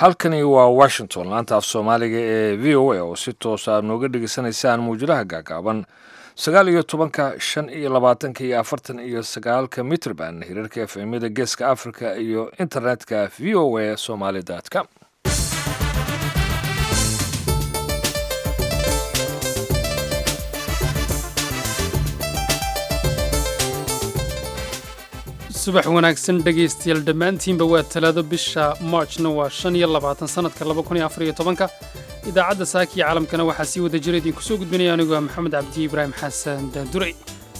halkani waa washington laanta af soomaaliga ee v o a oo si toos aad nooga dhegeysanaysaan muwjadaha gaagaaban 19 mitrban hirarka efemyada geeska africa iyo internetka v o a somali.com. subax wanaagsan dhegaystayaal dhammaantiinba waa talaado bisha Marchna waa 25 sanadka 2014 idaacadda saaki caalamkana waxaa sii wada jira idinku soo gudbinaya anigu Maxamed Cabdi Ibrahim Xasan Daanduray.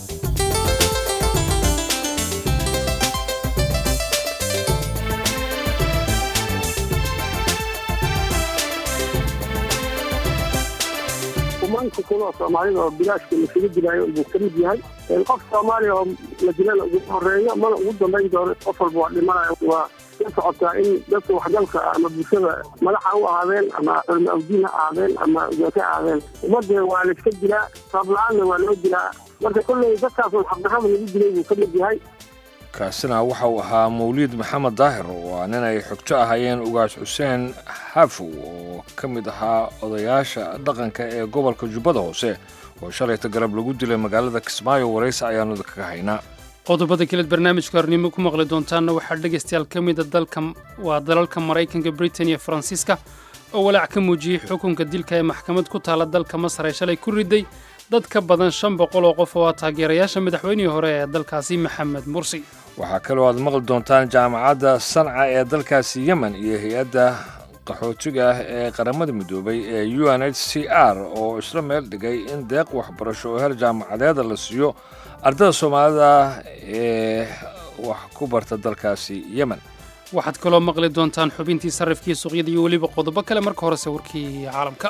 kumanka kulo Soomaaliga oo bilaashka la figa dilayo uu ka mid yahay qof Soomaali oo la dilana ugu horeeyo mana ugu dambeyn doono qof walba waa dhimanayo waa socota in dadka waxgalka ama bulshada madaxa u ahaadeen ama awdiina ahaadeen ama ugaaka ahaadeen ummadda waa la iska dilaa sablaana waa loo dilaa marka kulley dadkaas oo xaqdarrada lagu dilay uu ka mid yahay. kaasina waxa uu ahaa Mawlid Maxamed Daahir oo nin ay xogto ahayeen ugaas Xuseen Xafu oo ka mid ahaa odayaasha dhaqanka ee gobolka Jubbada Hoose oo shalayta garab lagu dilay magaalada Kismaayo wareysi ayaanu ka haynaa. qodobada kale barnaamijka hornimo ku maqli doontaana waxaa dhageystayaal ka mid ah dalalka Mareykanka, Britain iyo Faransiiska oo walaac ka muujiyay xukunka dilka ee maxkamad ku taala dalka Masar ee shalay ku riday dad ka badan 500 oo qof oo taageerayaasha madaxweynihii hore ee dalkaasi Maxamed Mursi. waxaa kaloo aad maqli doontaan jaamacadda Sanca ee dalkaasi Yemen iyo hay'adda qaxootiga ah ee qaramada midoobay ee UNHCR oo isla meel dhigay in deeq waxbarasho oo heer jaamacadeed la siiyo ardayda Soomaalida ee wax ku barta dalkaasi Yemen. waxaad kaloo maqli doontaan xubintii sarifkii suuqyada iyo waliba qodobo kale marka hore sawirkii caalamka.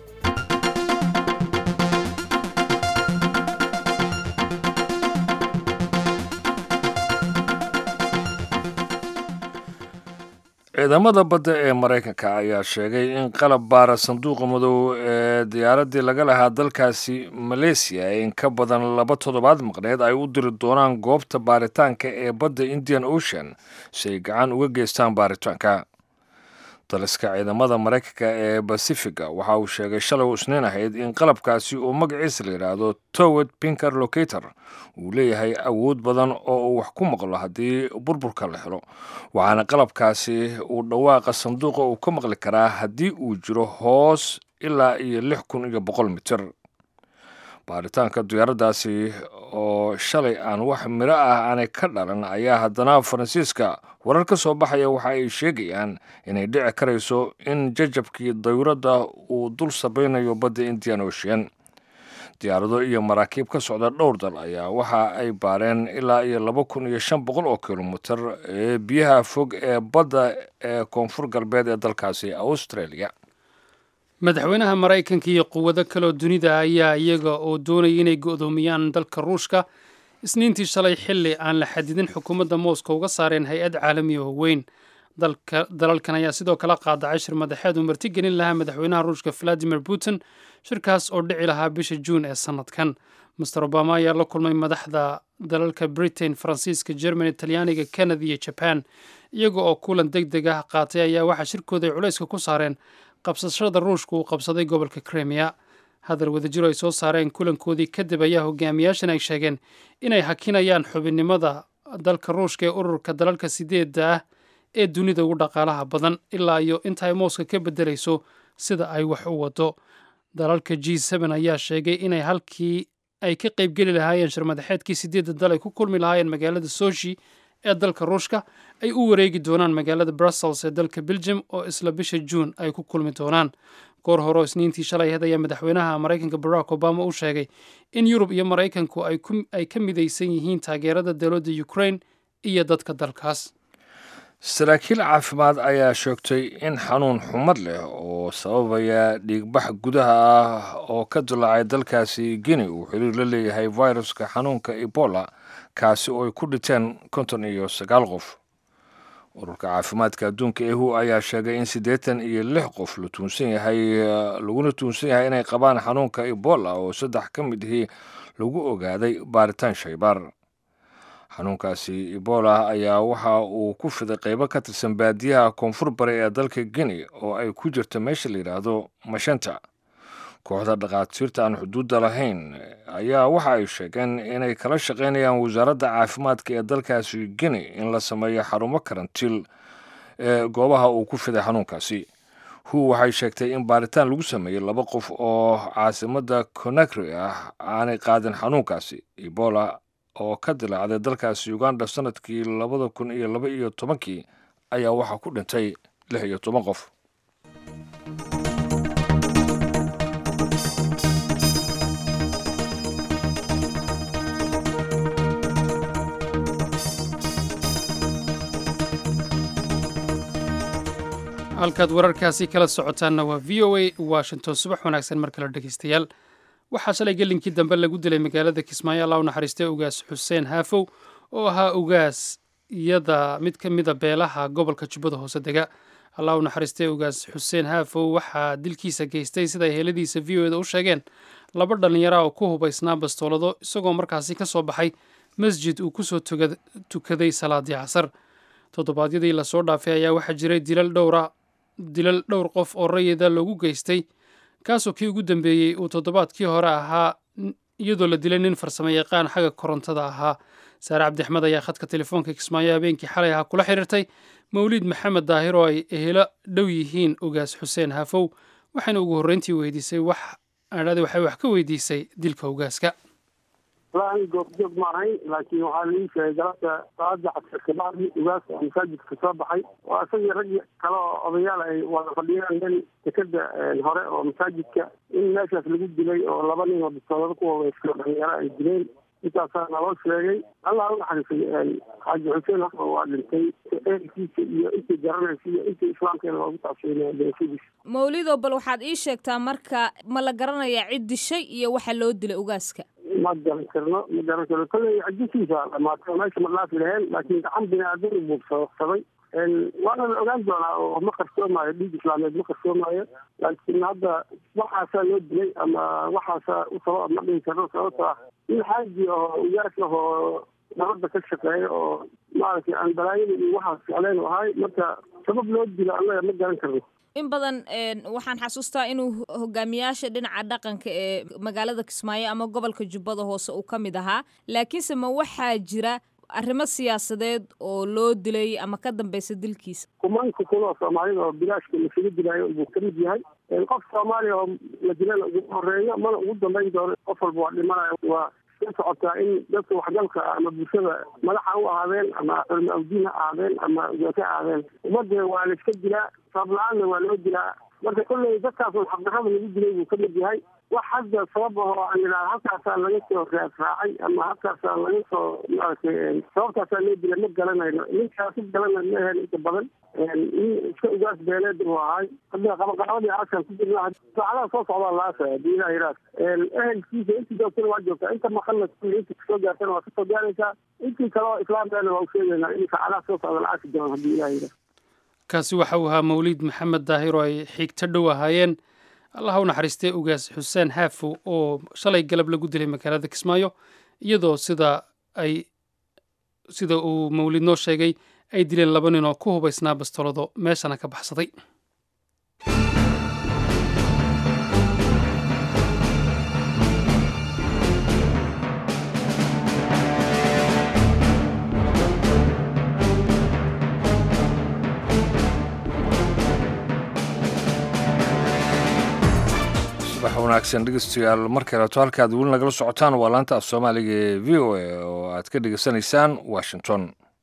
ciidamada badda ee Mareykanka ayaa sheegay in qalab baara sanduuqa madow ee diyaaradii laga lahaa dalkaasi Malaysia in ka badan 2 toddobaad maqneed ay u diri doonaan goobta baaritaanka ee badda Indian Ocean si ay gacan uga geystaan baaritaanka. taliska ciidamada Mareykanka ee Pacifica waxa uu sheegay shalay Isniin ahayd in qalabkaasi uu magaciisa la yiraahdo Towed Pinker Locator uu leeyahay awood badan oo uu wax ku maqlo haddii burburka la helo, waxaana qalabkaasi uu dhawaaqa sanduuqa uu ka maqli karaa haddii uu jiro hoos ilaa iyo 6100 mitir. baaritaanka diyaaraddaasi oo shalay aan wax miro ah aanay ka dhalan ayaa haddana Faransiiska warar ka soo baxaya waxa ay sheegayaan inay dhici karayso in jajabkii dawladda uu dul sabaynayo badda Indian Ocean. diyaarado iyo maraakiib ka socda dhowr dal ayaa waxa ay baareen ilaa iyo 2500 oo kilomitir ee biyaha fog ee badda ee koonfur galbeed ee dalkaasi Australia. madaxweynaha Mareykanka iyo quwado kale oo dunida ayaa iyaga oo doonaya inay go'doomiyaan dalka Ruushka isniintii shalay xilli aan la xadidin xukuumadda Moscow uga saareen hay'ad caalami oo weyn. dalalkan ayaa sidoo kale qaadacay shir madaxeed uu martigelin lahaa madaxweynaha Ruushka Vladimir Putin, shirkaas oo dhici lahaa bisha Juun ee sanadkan. Mr. Obama ayaa la kulmay madaxda dalalka Britain, Faransiiska, Germany, Talyaaniga, Canada iyo Japan iyaga oo kulan degdeg ah qaatay ayaa waxaa shirkooda ay culayska ku saareen qabsashada Ruushka uu qabsaday gobolka Crimea. hadal wadajir ay soo saareen kulankoodii kadib ayaa hogaamiyaashan ay sheegeen inay hakinayaan xubinnimada dalka Ruushka ee ururka dalalka 8 ah ee dunida ugu dhaqaalaha badan ilaa iyo inta ay Moscow ka bedelayso sida ay wax u wado. dalalka G7 ayaa sheegay inay halkii ay ka qaybgeli lahaayeen shir madaxeedkii 8 dal ay ku kulmi lahaayeen magaalada Sochi ee dalka Ruushka ay u wareegi doonaan magaalada Brussels ee dalka Belgium oo isla bisha June ay ku kulmi doonaan. goor hore isniintii shalay hadaya madaxweynaha Mareykanka Barack Obama uu sheegay in Yurub iyo Mareykanku ay ka midaysan yihiin taageerada dawladda Ukraine iyo dadka dalkaas. saraakiil caafimaad ayaa sheegtay in xanuun xumad leh oo sababaya dhiigbax gudaha ah oo ka dilaacay dalkaasi Guinea uu xiriir la leeyahay viruska xanuunka Ebola kaasi oo ay ku dhinteen 59 qof. ururka caafimaadka adduunka WHO ayaa sheegay in 86 qof laguna tuunsan yahay inay qabaan xanuunka Ebola oo 3 ka mid ah lagu ogaaday baaritaan shaybaar. xanuunkaasi ebola ayaa waxa uu ku fiday qaybo ka tirsan baadiyaha koonfur bari ee dalka guinea oo ay ku jirto meesha la yidhaahdo mashanta kooxda dhakhaatiirta aan xuduudda lahayn ayaa waxa ay sheegeen inay kala shaqaynayaan wasaaradda caafimaadka ee dalkaasi guinea in la sameeyo xarumo karantiil ee goobaha uu ku fiday xanuunkaasi waxay sheegtay in baaritaan lagu sameeyey 2 qof oo caasimadda Conakry ah aanay qaadin xanuunkaasi ebola oo ka dilaacday dalkaasi Uganda sanadkii 2012 ayaa waxa ku dhintay 16 qof. halkaad wararkaasi kala socotaanna waa v o a washington subax wanaagsan mar kale dhegeystayaal waxaa shalay gelinkii dambe lagu dilay magaalada kismaayo allah u naxariistay ugaas xuseen haafow oo ahaa ugaas iyada mid ka mida beelaha gobolka jubbada hoose dega allah u naxariistay ugaas xuseen haafow waxaa dilkiisa geystay sida ay heladiisa v o da u sheegeen 2 dhallinyara oo ku hubaysnaa bastoolado isagoo markaasi ka soo baxay masjid uu kusoo tukaday salaadii casar toddobaadyadii lasoo dhaafay ayaa waxaa jiray dilal dhowr qof oo rayida loogu geystay kaasoo kii ugu dambeeyey uu toddobaadkii hore ahaa iyadoo la dilay nin farsamo yaqaan xagga korontada ahaa saare cabdixmed ayaa khadka telefoonka kismaayo habeenkii xalay ahaa kula xiriirtay mawliid maxamed daahir oo ay ehelo dhow yihiin ugaas xuseen haafow waxayna ugu horreyntii weydiisay waxay wax ka weydiisay dilka ugaaska والله goobjoog ma ahayn laakiin waxaa laii sheegay galabta saacadda casar kabacdi ugaaska oo masaajidka soo baxay oo isagii rag kale oo odayaal ay wada fadhiyaan meel dekeda hore oo masaajidka in meeshaas lagu dilay oo 2 nin oo bistoolada ku hubaysan dhalinyaro ay dileen intaasaa naloo sheegay allah u naxariisay xaaji xuseen haafow waa dhintay ehelkiisa iyo intii garanaysa iyo intii islaamkeena loogu tacshiinaya beeshadiisa mawlido bal waxaad ii sheegtaa marka ma la garanayaa cid dishay iyo waxa loo dilay ugaaska ma garan karno kolley ajisiisa dhamaatay meesha ma dhaafi laheen laakiin gacan biniaadan buu sababsaday waana la ogaan doonaa oo ma qarsoomaayo dhiig islaameed ma qarsoomaayo laakiin hadda waxaasaa loo dilay ama waxaasaa u sabab ma dhihi karno sababtoo ah in xaaji oo ugaas ah oo nabadda ka shaqeeya oo maaragtay aan balaayada iyo waxaas jecleen u ahay marka sabab loo dilo annaga ma garan karno in badan waxaan xasuustaa inuu hogaamiyaasha dhinaca dhaqanka ee magaalada Kismaayo ama gobolka Jubbada Hoose uu ka mid ahaa laakiinse ma waxaa jira arrimo siyaasadeed oo loo dilay ama ka dambaysa dilkiisa kumanka kulo Soomaalida oo bilaashka la figa dilayo uu ka mid yahay qof Soomaali oo la dilana ugu horeeyo mana ugu dambeyn doono qof walba waa dhimanayo waa socotaa in dadka waxgalka ama bulshada madaxa u ahaadeen ama awdiin ha ahaadeen ama ugaasa ahaadeen ummadda waa la iska dilaa sablaana waa loo dilaa marka kolley dadkaas oo xaqdarrada lagu dilay buu ka mid yahay wax hadda sabab oo aan yidhaha halkaasaa laga soo raacay ama halkaasaa laga soo maaragtay sababtaasaa loo dilay ma garanayno ninkaasi garanay ma ahayn inta badan nin iska ugaas beeleed uu ahay hadda qabaqabadii cashan ku jirna saacadaha soo socdaa laasa haddii ilaah yiraas ehelkiisa intii doogtana waa joogtaa inta maqalna intii kasoo gaartana waa kasoo gaaraysaa intii kale oo islaamkeena waa u sheegaynaa in saacadaha soo socda la caasi doona haddii ilaah yiraas kaasi waxa uu ahaa mawliid maxamed daahir oo ay xigto dhow ahaayeen allah u naxariistay ugaas xuseen haafow oo shalay galab lagu dilay magaalada kismaayo iyadoo sida uu mawliid noo sheegay ay dileen 2 nin oo ku hubaysnaa bastoolado meeshana ka baxsaday wanaagsan dhegeystayaal mar kaleeto halkaad weli nagala socotaan waa laanta af soomaaliga ee v o a oo aad ka dhegeysanaysaan washington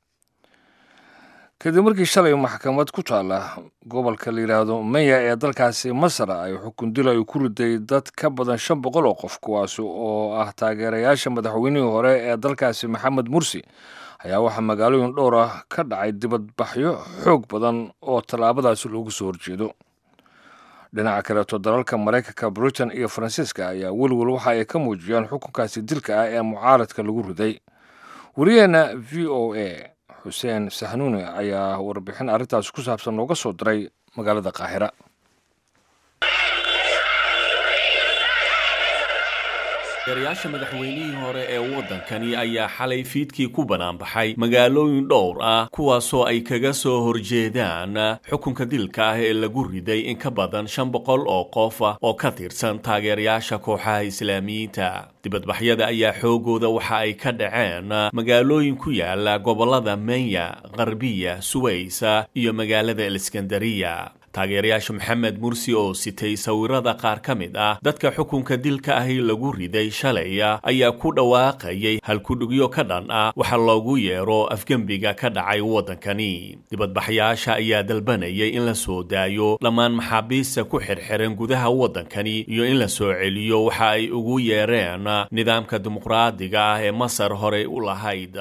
kadib markii shalay maxkamad ku taala gobolka la yidhaahdo maya ee dalkaasi masar ay xukun dil ay ku riday dad ka badan 500 oo qof kuwaas oo ah taageerayaasha madaxweynihii hore ee dalkaasi maxamed mursi ayaa waxaa magaalooyin dhowr ah ka dhacay dibadbaxyo xoog badan oo tallaabadaasi loogu soo horjeedo dhinaca kaleeto dalalka Mareykanka Britain iyo Faransiiska ayaa welwel waxa ay ka muujiyaan xukunkaasi dilka ah ee mucaaradka lagu riday wariyeena VOA Xuseen Sahnuuni ayaa warbixin arrintaas ku saabsan nooga soo diray magaalada Qaahira taageerayaasha madaxweynihii hore ee waddankani ayaa xalay fiidkii ku banaanbaxay magaalooyin dhowr ah kuwaasoo ay kaga soo horjeedaan xukunka dilka ah ee lagu riday in ka badan 500 oo qof oo ka tirsan taageerayaasha kooxaha islaamiyiinta. dibadbaxyada ayaa xoogooda waxa ay ka dhaceen magaalooyin ku yaala gobollada Manya, Qarbiya, Suways iyo magaalada Iskandariya. taageerayaasha Maxamed Mursi oo sitay sawirada qaar ka mid ah dadka xukunka dilka ahi lagu riday shalay ayaa ku dhawaaqayay halkudhigyo ka dhan ah waxa loogu yeero afgembiga ka dhacay waddankani. dibadbaxyaasha ayaa dalbanayay in la soo daayo dhammaan maxaabiista ku xirxiran gudaha waddankani iyo in la soo celiyo waxa ay ugu yeereen nidaamka dimuqraadiga ah ee Masar hore u lahayd.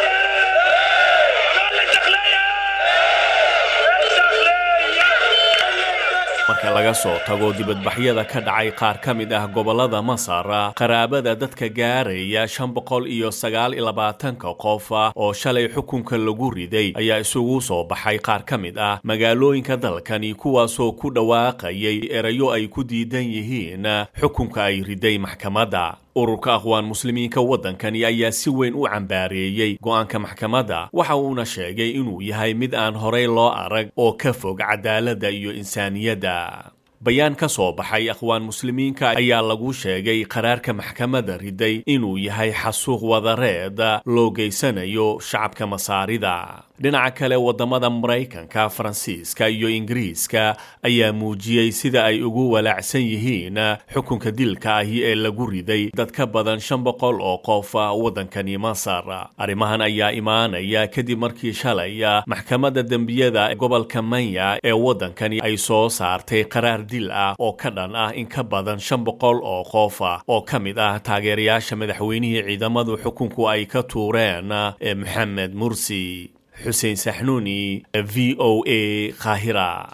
marka laga soo tago dibadbaxyada ka dhacay qaar ka mid ah gobollada Masar, qaraabada dadka gaaraya 529 qof oo shalay xukunka lagu riday ayaa isugu soo baxay qaar ka mid ah magaalooyinka dalkani kuwaasoo ku dhawaaqayay erayo ay ku diidan yihiin xukunka ay riday maxkamadda. ururka aqwaan muslimiinka waddankani ayaa si weyn u cambaareeyay go'aanka maxkamadda waxa uuna sheegay inuu yahay mid aan horey loo arag oo ka fog cadaaladda iyo insaaniyadda. bayaan ka soo baxay aqwaan muslimiinka ayaa lagu sheegay qaraarka maxkamadda riday inuu yahay xasuuq wadareed loo geysanayo shacabka Masaarida. dhinaca kale wadamada Mareykanka, Faransiiska iyo Ingiriiska ayaa muujiyay sida ay ugu walaacsan yihiin xukunka dilka ahi ee lagu riday dad ka badan 500 oo qof waddankani Masar. arrimahan ayaa imaanaya kadib markii shalay maxkamadda dambiyada gobolka Manya ee waddankani ay soo saartay qaraar dil ah oo ka dhan ah in ka badan 500 oo qof oo ka mid ah taageerayaasha madaxweynihii ciidamadu xukunku ay ka tuureen ee Maxamed Mursi. حسين سحنوني VOA قاهرة.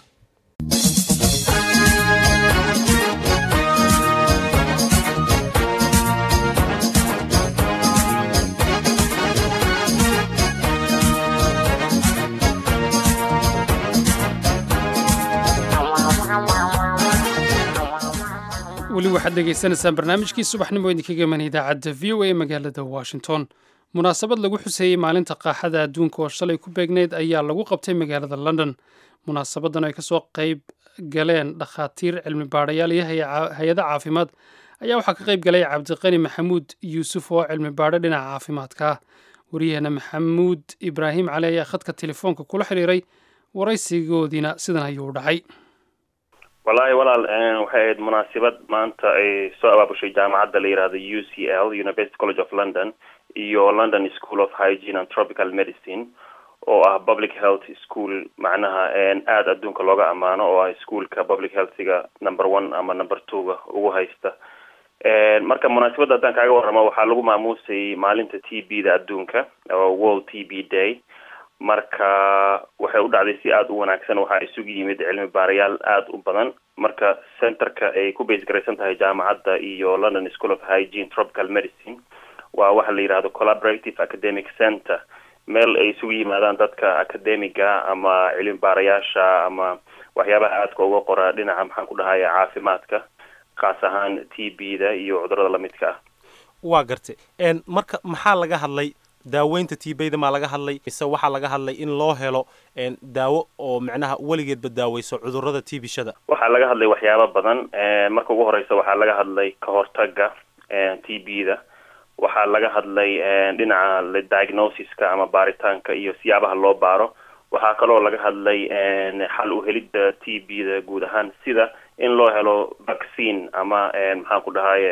weli waxaad dhegaysanaysaan barnaamijkii subaxnimo idinkaga iman idaacadda VOA magaalada Washington. munaasabad lagu xuseeyey maalinta qaaxada adduunka oo shalay ku beegneyd ayaa lagu qabtay magaalada London. munaasabadan ay kasoo qayb galeen dhakhaatiir cilmi baadhayaal iyo hay-ado caafimaad ayaa waxaa ka qayb galay Cabdiqani Maxamuud Yuusuf oo cilmi baadho dhinaca caafimaadka ah. wariyahana Maxamuud Ibraahim Cali ayaa khadka telefoonka kula xiriiray waraysigoodiina sidan ayuu u dhacay. والله waxay ahayd munaasabad maanta ay soo abaabushay jaamacadda la yiraahdo UCL, University College of London, iyo London School of Hygiene and Tropical Medicine oo ah public health school macnaha aad adduunka looga amaano oo ah schoolka public healthga number 1 ama number 2 ugu haysta. marka munaasabadda haddaan kaaga warramo waxaa lagu maamuusay maalinta TB-da adduunka oo World TB Day. marka waxay u dhacday si aad u wanaagsan, waxa isugu yimid cilmi baarayaal aad u badan. marka centerka ay ku base garaysan tahay jaamacadda iyo London School of Hygiene Tropical Medicine waa waxa la yiraahdo Collaborative Academic Center, meel ay isugu yimaadaan dadka academiga ama cilmi baarayaasha ama waxyaabaha aadka uga qora dhinaca maxaan ku dhahay caafimaadka, qaas ahaan TB-da iyo cudurrada la midka ah. waa gartay marka maxaa laga hadlay daaweynta TB-da ma laga hadlay mise waxa laga hadlay in loo helo daawo oo macnaha waligeedba daaweyso cudurrada TB-shada? waxaa laga hadlay waxyaabo badan. marka ugu horeysa waxaa laga hadlay ka hortagga TB-da, waxaa laga hadlay dhinaca diagnosiska ama baaritaanka iyo siyaabaha loo baaro. waxaa kaloo laga hadlay xal u helidda TB-da guud ahaan, sida in loo helo vaccine ama maxaan ku dhahay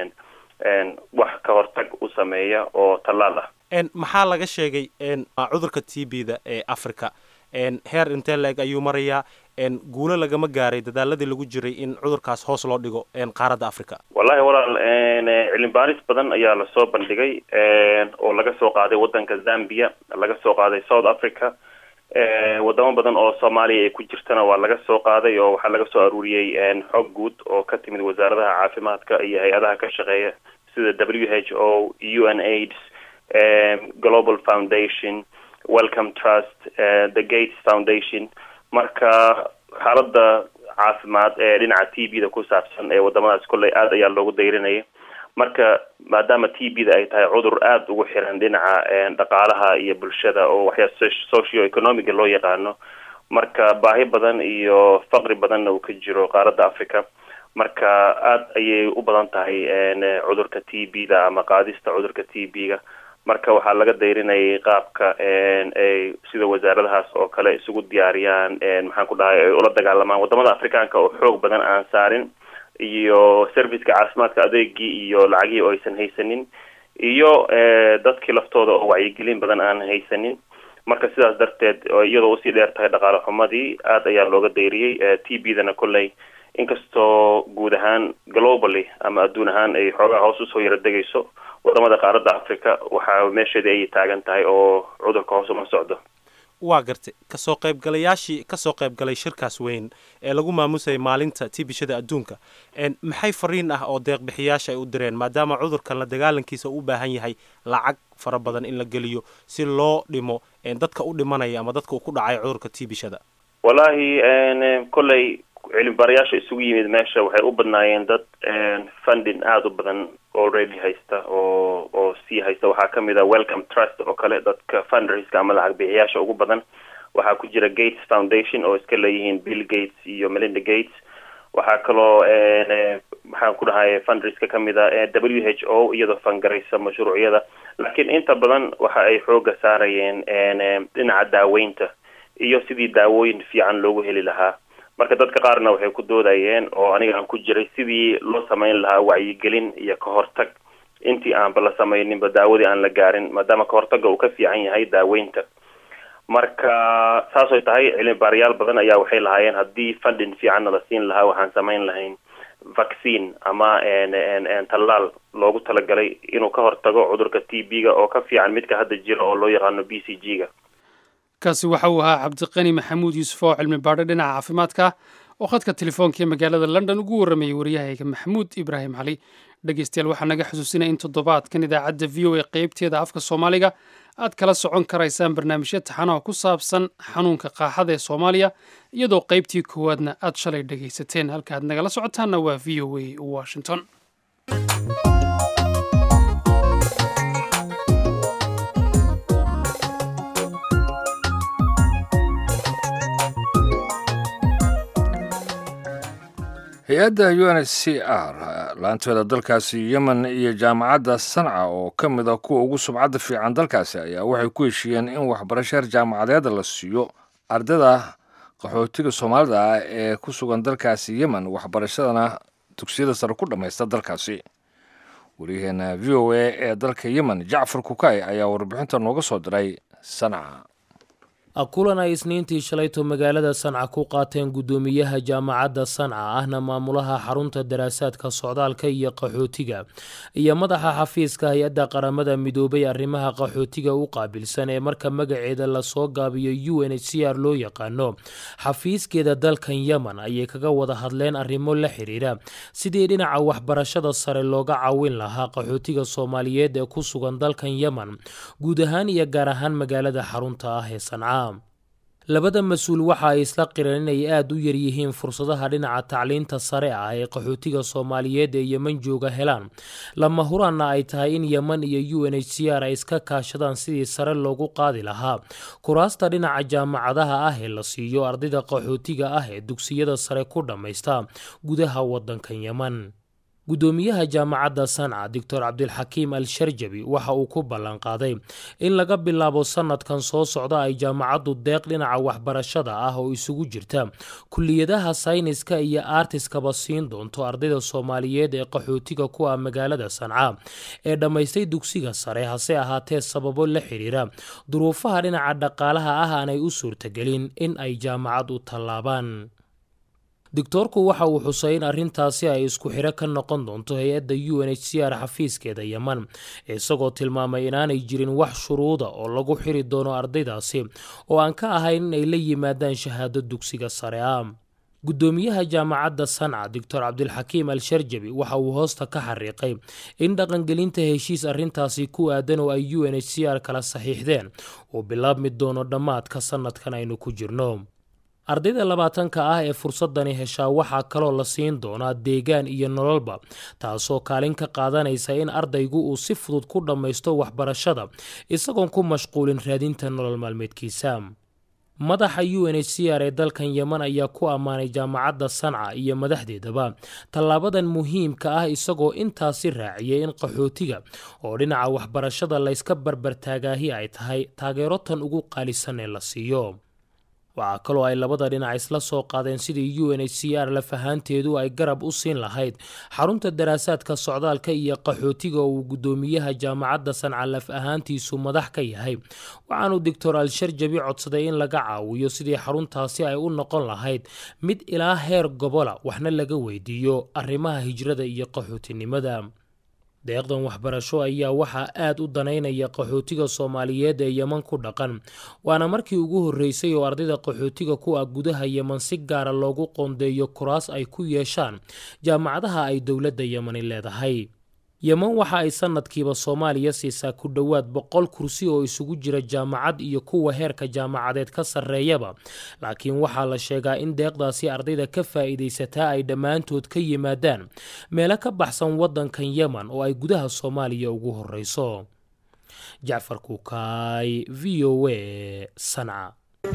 wax ka hortag u sameeya oo tallaal ah. maxaa laga sheegay cudurka TB-da ee Afrika heer intee leeg ayuu marayaa? guulo lagama gaaray dadaaladii lagu jiray in cudurkaas hoos loo dhigo qaaradda Afrika? wallahi walaal cilmi baaris badan ayaa la soo bandhigay oo laga soo qaaday waddanka Zambia, laga soo qaaday South Africa, wadamo badan oo Soomaaliya ay ku jirtana waa laga soo qaaday oo waxaa laga soo aruuriyay xog guud oo ka timid wasaaradaha caafimaadka iyo hay-adaha ka shaqeeya sida WHO, UNAIDS, Global Foundation, Wellcome Trust, the Gates Foundation. marka xaaladda caafimaad ee dhinaca TB-da ku saabsan ee wadamadaas kolley aad ayaa loogu dayrinayay. marka maadaama TB-da ay tahay cudur aada ugu xiran dhinaca dhaqaalaha iyo bulshada oo waxyaa socio economic loo yaqaano, marka baahi badan iyo faqri badanna uu ka jiro qaaradda Africa, marka aad ayay u badan tahay cudurka TB-da ama qaadista cudurka TB-ga. marka waxaa laga dayrinayay qaabka ay sida wasaaradahaas oo kale isugu diyaariyaan maxaan ku dhahay ay ula dagaalamaan wadamada Afrikaanka oo xoog badan aan saarin, iyo serviceka caafimaadka adeegii iyo lacagii oo aysan haysanin, iyo dadkii laftooda oo wacyigelin badan aan haysanin. marka sidaas darteed iyadoo usii dheer tahay dhaqaale xumadii aad ayaa looga dayriyey. TB-dana kolley inkastoo guud ahaan globally ama adduun ahaan ay xoogaa hoos usoo yara degayso, wadamada qaaradda Africa waxaa meesheeda ay taagan tahay oo cudurka hoos uma socdo. waa gartay kasoo qaybgalay shirkaas weyn ee lagu maamusayay maalinta TB-shada adduunka, maxay fariin ah oo deeq-bixiyaasha ay u direen maadaama cudurkan la dagaalankiisa u baahan yahay lacag fara badan in la geliyo si loo dhimo dadka u dhimanaya ama dadka uu ku dhacay cudurka TB-shada? wallahi kolley cilmi baarayaasha isugu yimid meesha waxay u badnaayeen dad funding aada u badan already haysta oo sii haysta. waxaa kamid ah Wellcome Trust oo kale dadka fundraiska ama lacag bixiyaasha ugu badan. waxaa ku jira Gates Foundation oo iska leeyihiin Bill Gates iyo Melinda Gates. waxaa kaloo maxaan ku dhahay fundraiska kamid ah WHO iyadoo fangaraysa mashruucyada, laakiin inta badan waxa ay xooga saarayeen dhinaca daaweynta iyo sidii daawooyin fiican loogu heli lahaa. marka dadka qaarna waxay ku doodayeen oo aniga aan ku jiray sidii loo samayn lahaa wacyigelin iyo ka hortag intii aanba la samayninba daawadii aan la gaarin, maadaama ka hortagga uu ka fiican yahay daaweynta. marka saas ay tahay cilmi baarayaal badan ayaa waxay lahaayeen haddii funding fiicanna la siin lahaa waxaan samayn lahayn vaccine ama tallaal loogu talagalay inuu ka hortago cudurka TB-ga oo ka fiican midka hadda jira oo loo yaqaano BCG-ga. kaasi waxa uu ahaa cabdiqani maxamuud yuusuf oo cilmi baadho dhinaca caafimaadka oo khadka telefoonka ee magaalada London ugu warramayay waryahayga Maxamuud Ibraahim Cali. dhegeystayaal waxaa naga xusuusinaya in toddobaadkan idaacadda VOA qaybteeda afka Soomaaliga aad kala socon karaysaan barnaamijyo taxano ku saabsan xanuunka qaaxada ee Soomaaliya, iyadoo qaybtii koowaadna aad shalay dhegeysateen. halka aad nagala socotaanna waa VOA Washington. hay-adda UNHCR laanteeda dalkaasi Yemen iyo jaamacadda Sanca oo ka mid ah kuwa ugu sumcadda fiican dalkaasi ayaa waxay ku heshiiyeen in waxbarasho heer jaamacadeed la siiyo ardayda qaxootiga Soomaalida ah ee ku sugan dalkaasi Yemen, waxbarashadana dugsiyada sare ku dhamaysta dalkaasi. wariyaheena VOA ee dalka Yemen Jacfar Kukay ayaa warbixinta nooga soo diray Sanca. kulan ay isniintii shalayto magaalada Sanca ku qaateen gudoomiyaha jaamacadda Sanca ahna maamulaha xarunta daraasaadka socdaalka iyo qaxootiga iyo madaxa xafiiska hay-adda qaramada midoobay arrimaha qaxootiga u qaabilsan ee marka magaceeda la soo gaabiyo UNHCR loo yaqaano xafiiskeeda dalkan Yemen ayay kaga wada hadleen arrimo la xiriira sidii dhinaca waxbarashada sare looga caawin lahaa qaxootiga Soomaaliyeed ee ku sugan dalkan Yemen guud ahaan iyo gaar ahaan magaalada xarunta ah ee Sanca. labada mas-uul waxa ay isla qireen inay aada u yar yihiin fursadaha dhinaca tacliinta sare ah ee qaxootiga Soomaaliyeed ee Yemen jooga helaan, lama huraanna ay tahay in Yemen iyo UNHCR ay iska kaashadaan sidii sare loogu qaadi lahaa kuraasta dhinaca jaamacadaha ah ee la siiyo ardayda qaxootiga ah ee dugsiyada sare ku dhamaysta gudaha wadankan Yemen. gudoomiyaha jaamacadda Sanca Dr. Cabdilxakiim Al-Sharjabi waxa uu ku ballan qaaday in laga bilaabo sanadkan soo socda ay jaamacaddu deeq dhinaca waxbarashada ah oo isugu jirta kulliyadaha sayniska iyo artiskaba siin doonto ardayda Soomaaliyeed ee qaxootiga ku ah magaalada Sanca ee dhammaystay dugsiga sare, hase ahaatee sababo la xiriira duruufaha dhinaca dhaqaalaha ah aanay u suurtagelin in ay jaamacad u tallaabaan. Dictorku waxa uu xusay in arrintaasi ay isku xiro ka noqon doonto hay-adda UNHCR xafiiskeeda Yemen, isagoo tilmaamay inaanay jirin wax shuruuda oo lagu xiri doono ardaydaasi oo aan ka ahayn in ay la yimaadaan shahaado dugsiga sare ah. gudoomiyaha jaamacadda Sanca Dr. Cabdilxakiim Al-Sharjabi waxa uu hoosta ka xariiqay in dhaqangelinta heshiis arrintaasi ku aadan oo ay UNHCR kala saxiixdeen uu bilaabmi doono dhammaadka sanadkan aynu ku jirno. ardayda 20-ka ah ee fursadani heshaa waxaa kaloo la siin doonaa deegaan iyo nololba, taasoo kaalin ka qaadanaysa in ardaygu uu si fudud ku dhammaysto waxbarashada isagoon ku mashquulin raadinta nolol maalmeedkiisa. madaxa UNHCR ee dalkan Yemen ayaa ku ammaanay jaamacadda Sanca iyo madaxdeedaba tallaabadan muhiimka ah isagoo intaasi raaciyay in qaxootiga oo dhinaca waxbarashada la iska barbartaagaahi ay tahay taageero tan ugu qaalisan ee la siiyo. waxaa kaloo ay labada dhinac isla soo qaadeen sidii UNHCR la fahanteedu ay garab u siin lahayd xarunta daraasaadka socdaalka iyo qaxootiga oo uu gudoomiyaha jaamacadda Sanca laf ahaantiisu madax ka yahay. waxaanu Dr. Al-Sharjabi codsaday in laga caawiyo sidii xaruntaasi ay u noqon lahayd mid ilaa heer gobola waxna laga weydiiyo arrimaha hijrada iyo qaxootinimada. deeqdan waxbarasho ayaa waxaa aad u danaynaya qaxootiga Soomaaliyeed ee Yemen ku dhaqan, waana markii ugu horeysay oo ardayda qaxootiga ku ah gudaha Yemen si gaar ah loogu qoondeeyo kuraas ay ku yeeshaan jaamacadaha ay dowladda Yemen leedahay. Yemen waxa ay sanadkiiba Soomaaliya siisaa ku dhawaad 100 kursi oo isugu jira jaamacad iyo kuwa heerka jaamacadeed ka sarreeyaba, laakiin waxaa la sheegaa in deeqdaasi ardayda ka faa'iideysataa ay dhammaantood ka yimaadaan meelo ka baxsan waddankan Yemen oo ay gudaha Soomaaliya ugu horeyso. Jacfar Kukaay, VOA, Sanca.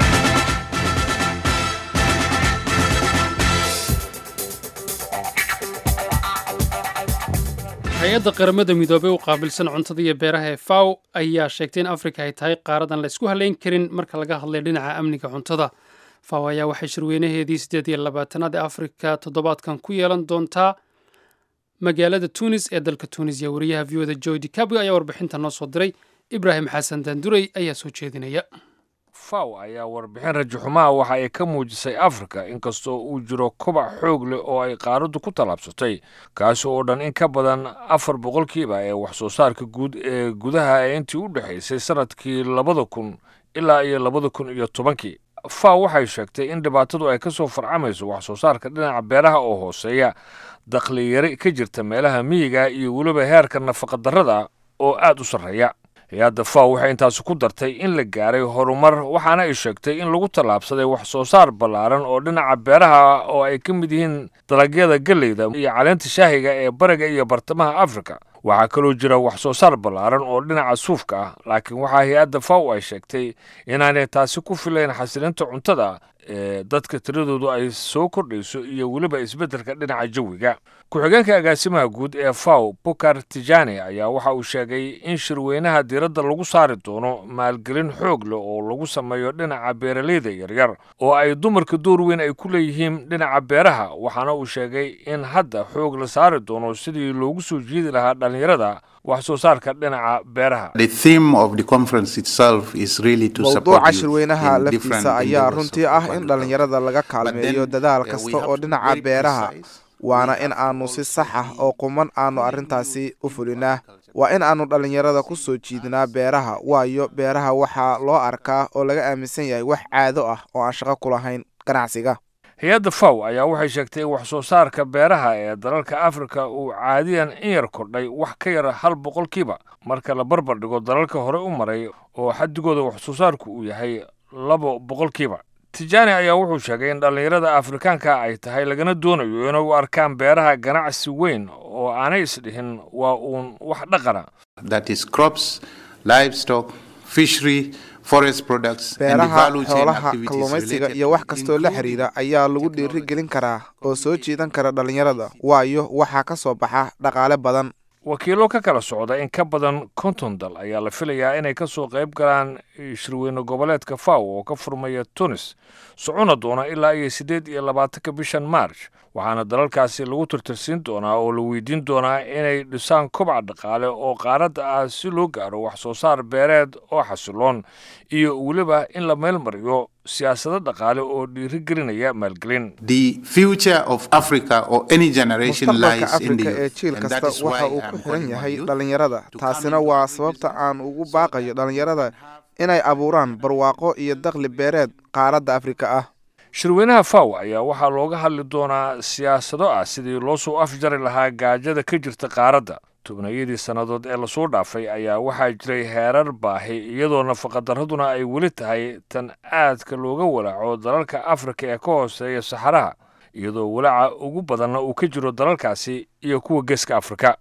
hay-adda qaramada midoobey u qaabilsan cuntada iyo beeraha ee FAO ayaa sheegtay in Afrika ay tahay qaaradan la isku halayn karin marka laga hadlay dhinaca amniga cuntada. FAO ayaa waxay shirweynaheedii 28aad ee Afrika toddobaadkan ku yeelan doontaa magaalada Tunis ee dalka Tunisia. wariyaha VOda Joy DiCaprio ayaa warbixinta noo soo diray. Ibrahim Xasan Danduray ayaa soo jeedinaya. FAO ayaa warbixin rajaxumaa waxa ay ka muujisay Afrika inkastoo uu jiro kobac xoog leh oo ay qaaraddu ku talaabsatay, kaas oo dhan in ka badan 4% ee wax soo saarka guud ee gudaha ee intii u dhaxaysay sanadkii 2000 ilaa 2010. FAO waxay sheegtay in dhibaatadu ay ka soo farcamayso wax soo saarka dhinaca beeraha oo hooseeya, dakhli yari ka jirta meelaha miyiga iyo weliba heerka nafaqa darrada oo aad u sarreeya. hay-adda FAO waxay intaasi ku dartay in la gaaray horumar, waxaana ay sheegtay in lagu tallaabsaday wax soo saar ballaaran oo dhinaca beeraha oo ay ka mid yihiin dalagyada galleyda iyo caleenta shaahiga ee bariga iyo bartamaha Afrika. waxaa kaloo jira wax soo saar ballaaran oo dhinaca suufka ah, laakiin waxaa hay-adda FAO ay sheegtay inaanay taasi ku filayn xasilinta cuntada ee dadka tiradoodu ay soo kordhayso iyo weliba isbeddelka dhinaca jawiga. ku-xigeenka agaasimaha guud ee FAO Bukar Tijani ayaa waxa uu sheegay in shirweynaha diiradda lagu saari doono maalgelin xoog leh oo lagu sameeyo dhinaca beeraleyda yaryar oo ay dumarka door weyn ay ku leeyihiin dhinaca beeraha, waxaana uu sheegay in hadda xoog la saari doono sidii loogu soo jiidi lahaa dhalinyarada wax soo saarka dhinaca beeraha. mawduuca shirweynaha laftiisa ayaa runtii ah in dhalinyarada laga kaalmeeyo dadaal kasta oo dhinaca beeraha, waana in aanu si sax ah oo quman aanu arrintaasi u fulinaa. waa in aanu dhalinyarada ku soo jiidnaa beeraha, waayo beeraha waxaa loo arkaa oo laga aaminsan yahay wax caado ah oo aan shaqo ku lahayn ganacsiga. hay-adda FAO ayaa waxay sheegtay in wax soo saarka beeraha ee dalalka Afrika uu caadiyan in yar kordhay wax ka yar 1% marka la barbar dhigo dalalka hore u maray oo xaddigooda wax soo saarku uu yahay 2%. Tijani ayaa wuxuu sheegay in dhalinyarada Afrikaanka ay tahay lagana doonayo inay u arkaan beeraha ganacsi weyn oo aanay isdhihin waa uun wax dhaqana. That is crops, livestock, fishery, beeraha, xoolaha, kalluumaysiga iyo wax kastoo la xiriira ayaa lagu dhiirigelin karaa oo soo jiidan kara dhalinyarada, waayo waxaa ka soo baxa dhaqaale badan. wakiilo ka kala socda in ka badan 50 dal ayaa la filayaa inay ka soo qayb galaan shirweyne goboleedka FAO oo ka furmaya Tunis socona doona ilaa 28 bishan March, waxaana dalalkaasi lagu tirtirsiin doonaa oo la weydiin doonaa inay dhisaan kobac dhaqaale oo qaaradda ah si loo gaaro wax soo saar beereed oo xasiloon iyo weliba in la meel mariyo siyaasado dhaqaale oo dhiirigelinaya maalgelin. The future of Africa or any generation lies in the youth. Jiil kasta waxa uu ku xiran yahay dhalinyarada. Taasina waa sababta aan ugu baaqayo dhalinyarada inay abuuraan barwaaqo iyo dakhli beereed qaaradda Afrika ah. shirweynaha FAO ayaa waxaa looga hadli doonaa siyaasado ah sidii loo soo afjari lahaa gaajada ka jirta qaaradda. tobnayadii sannadood ee lasoo dhaafay ayaa waxaa jiray heerar baahi iyadoo nafaqadarraduna ay weli tahay tan aadka looga walaaco dalalka afrika ee ka hooseeya saxaraha iyadoo walaaca ugu badanna uu ka jiro dalalkaasi iyo kuwa geeska afrika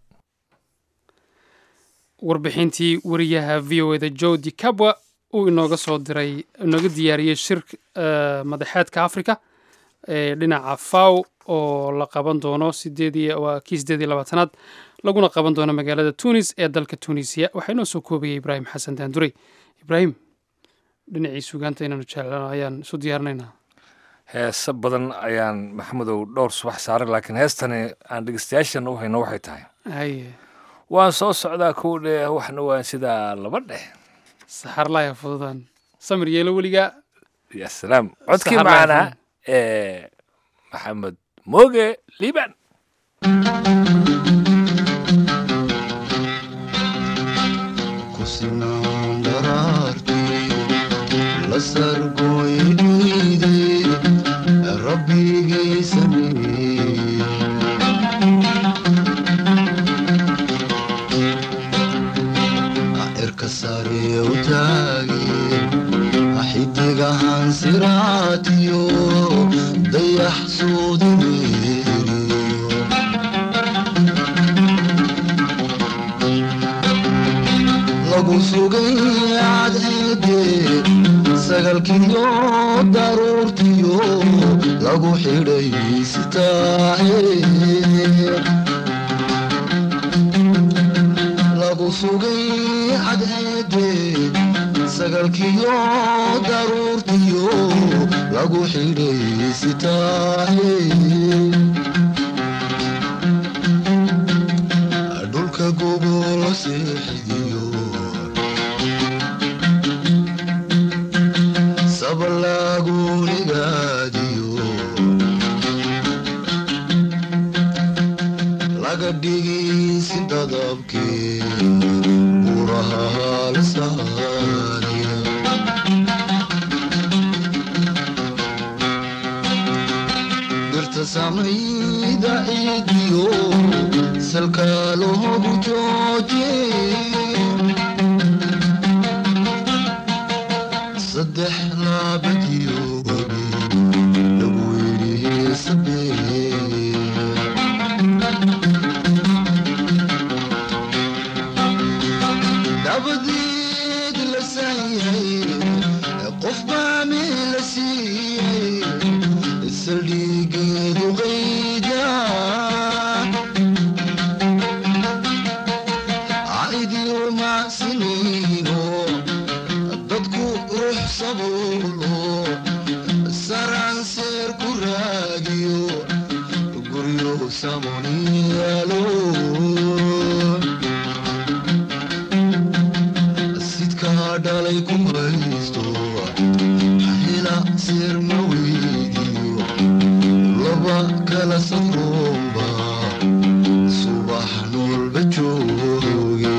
warbixintii wariyaha v o eda joe dicabwa uu inooga diyaariyey shir madaxeedka afrika ee dhinaca faw oo la qaban doono kii 8aad laguna qaban doono magaalada tunis ee dalka tunisiya waxaa inoo soo koobayay ibraahim xasan daandurey ibraahim dhinacii sugaanta inaanu jeclano ayaan isu diyaarinaynaa heese badan ayaan maxamedow dhowr subax saaray laakiin heestani aan dhegeystayaashan u hayno waxay tahay haye waan soo socdaa kow dheh waxna waan sidaa laba dheh saxarlaaya fududaan samir yeelo weligaa ya salaam codkii macanaa ee maxamed mooge liban kusinaan dharaartii la sargoydhiide rabbigay sameeye cirka sare u taage xidigahan siraatiyo dayax suudineeriyo lagu sugay cadceede sagalkiyo daruurtiyo lagu xidhay sitaahe lagu sugay cadceede sagalkiyo daruurtiyo lagu xidhay sitaahe dhulka gogol seexidiyo sabalagu higaadiyo laga dhigi si dadabkee buraha halsaaniya dirta samayda ciidiyo salka loogu jooje saddex laabadiyo lagu yidhi sabee dabadeed la saayay qof baa meel la siiyey saldhigeedu qayda caidiyo macsinayno dadku ruux sabuulo saranseer ku raagiyo guryo samoniyaalo dhalay ku haysto hela sir ma weydiyo laba kala safroomba subax noolba jooge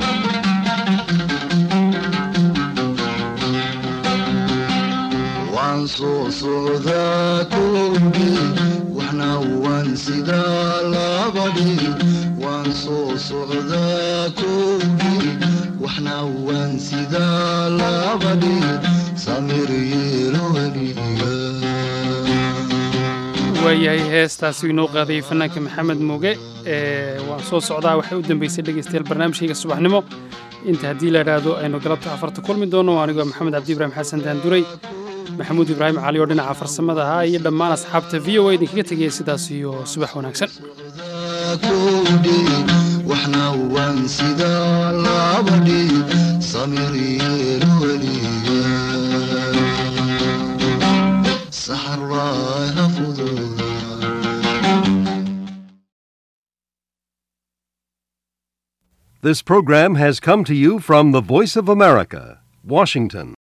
waan soo socdaa kowdhi waxna waan sidaa labadhi waan soo socdaa kowdhi waxna waan sidaa labadhi samir yeelo weliga waayahay heestaasi inoo qaadayay fanaanka maxamed mooge waan soo socdaa waxay u dambeysay dhegeystayaal barnaamijkayga subaxnimo inta haddii la idhaahdo aynu galabta afarta kulmi doono anigoo maxamed cabdi ibraahim xasan daanduray maxamuud ibraahim cali oo dhinaca farsamada ahaa iyo dhammaan asxaabta v o a idinkaga tegaya sidaas iyo subax wanaagsan waxna waan sidaa labadhi samir yeelo weliga saxarlaha fududa. This program has come to you from the Voice of America, Washington.